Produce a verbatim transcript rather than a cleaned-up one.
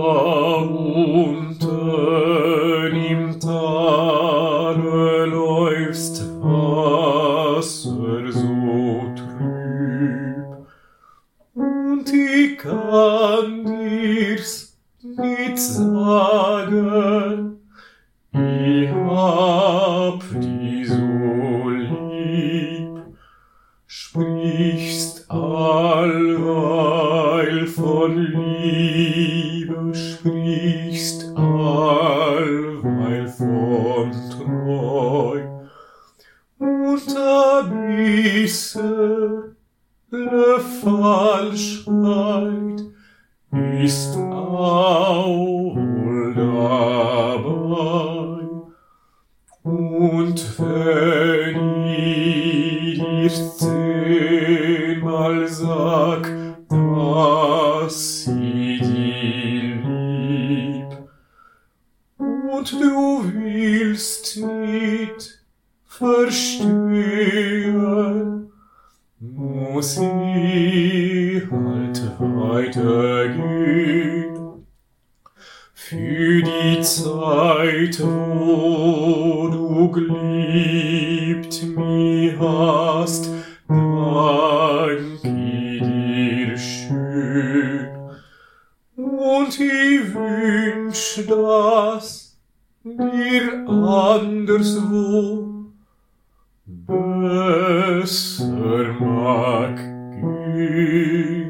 unten im Tale läufst Wasser so trüb, und ich kann dir's nicht sagen, ich hab die so lieb. Sprichst allweil von Liebe, sprichst allweil von Treu, und a bissel Falschheit ist auch dabei. Und wenn ich dir zehnmal sag, dass ich dich lieb, und du willst nicht verstehen, muss ich halt weitergehen. Für die Zeit, wo du geliebt mich hast, dank ich dir schön. Und ich wünsch, dass dir anderswo besser mag gehen.